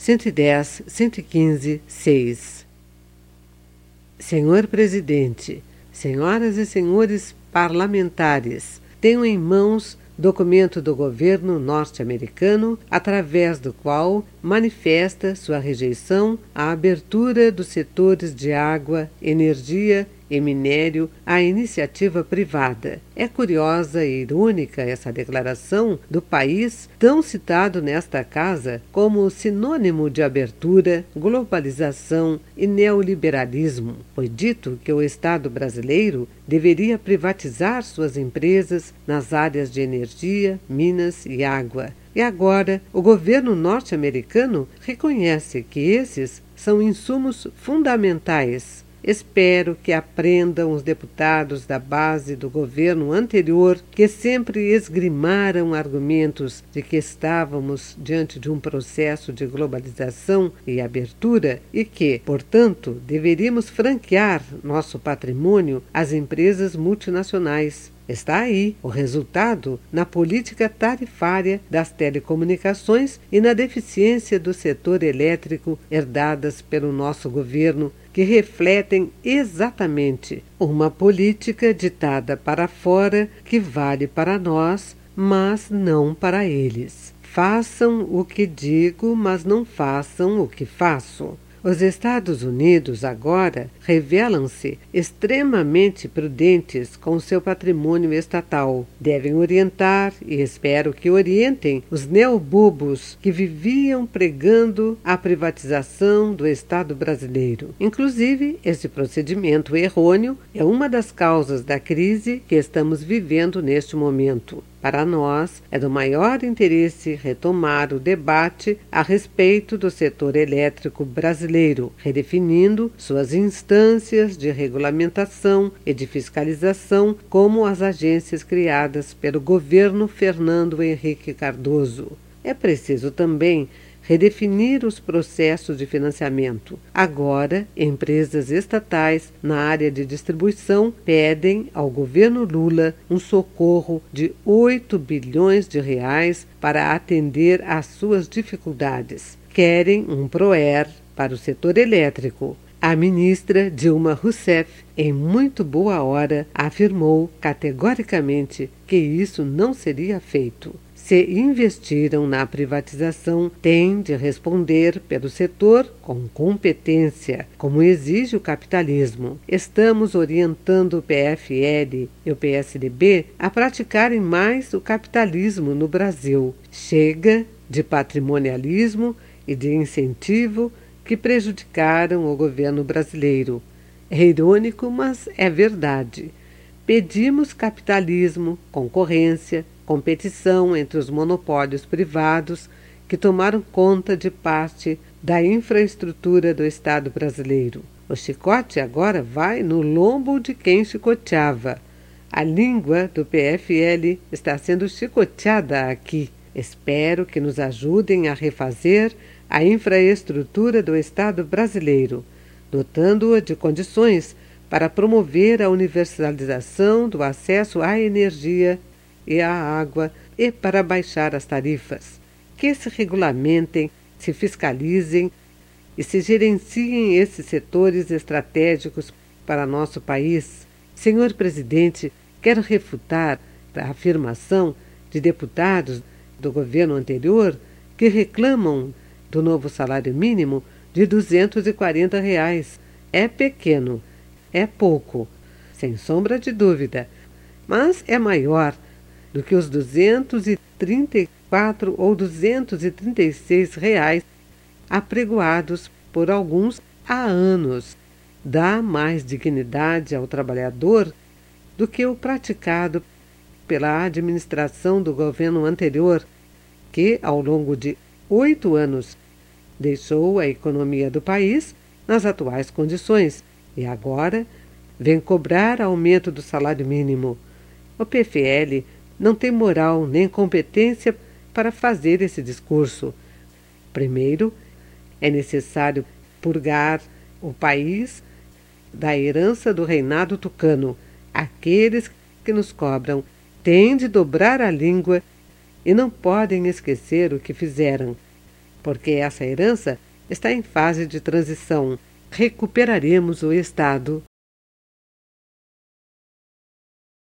110, 115, 6. Senhor Presidente, senhoras e senhores parlamentares, tenho em mãos documento do governo norte-americano, através do qual manifesta sua rejeição à abertura dos setores de água, energia e minério à iniciativa privada. É curiosa e irônica essa declaração do país, tão citado nesta casa como sinônimo de abertura, globalização e neoliberalismo. Foi dito que o Estado brasileiro deveria privatizar suas empresas nas áreas de energia, minas e água. E agora, o governo norte-americano reconhece que esses são insumos fundamentais. Espero que aprendam os deputados da base do governo anterior, que sempre esgrimaram argumentos de que estávamos diante de um processo de globalização e abertura e que, portanto, deveríamos franquear nosso patrimônio às empresas multinacionais. Está aí o resultado na política tarifária das telecomunicações e na deficiência do setor elétrico herdadas pelo nosso governo, que refletem exatamente uma política ditada para fora que vale para nós, mas não para eles. Façam o que digo, mas não façam o que faço. Os Estados Unidos agora revelam-se extremamente prudentes com seu patrimônio estatal. Devem orientar, e espero que orientem, os neobubos que viviam pregando a privatização do Estado brasileiro. Inclusive, esse procedimento errôneo é uma das causas da crise que estamos vivendo neste momento. Para nós, é do maior interesse retomar o debate a respeito do setor elétrico brasileiro, redefinindo suas instâncias de regulamentação e de fiscalização, como as agências criadas pelo governo Fernando Henrique Cardoso. É preciso também redefinir os processos de financiamento. Agora, empresas estatais na área de distribuição pedem ao governo Lula um socorro de 8 bilhões de reais para atender às suas dificuldades. Querem um PROER para o setor elétrico. A ministra Dilma Rousseff, em muito boa hora, afirmou categoricamente que isso não seria feito. Se investiram na privatização, têm de responder pelo setor com competência, como exige o capitalismo. Estamos orientando o PFL e o PSDB a praticarem mais o capitalismo no Brasil. Chega de patrimonialismo e de incentivo que prejudicaram o governo brasileiro. É irônico, mas é verdade. Pedimos capitalismo, concorrência, competição entre os monopólios privados que tomaram conta de parte da infraestrutura do Estado brasileiro. O chicote agora vai no lombo de quem chicoteava. A língua do PFL está sendo chicoteada aqui. Espero que nos ajudem a refazer a infraestrutura do Estado brasileiro, dotando-a de condições para promover a universalização do acesso à energia e à água e para baixar as tarifas. Que se regulamentem, se fiscalizem e se gerenciem esses setores estratégicos para nosso país. Senhor Presidente, quero refutar a afirmação de deputados do governo anterior que reclamam do novo salário mínimo de R$ 240. É pequeno, é pouco, sem sombra de dúvida, mas é maior do que os 234 ou 236 reais apregoados por alguns há anos. Dá mais dignidade ao trabalhador do que o praticado pela administração do governo anterior, que, ao longo de 8 anos, deixou a economia do país nas atuais condições e agora vem cobrar aumento do salário mínimo. O PFL não tem moral nem competência para fazer esse discurso. Primeiro, é necessário purgar o país da herança do reinado tucano. Aqueles que nos cobram têm de dobrar a língua e não podem esquecer o que fizeram. porque essa herança está em fase de transição. Recuperaremos o Estado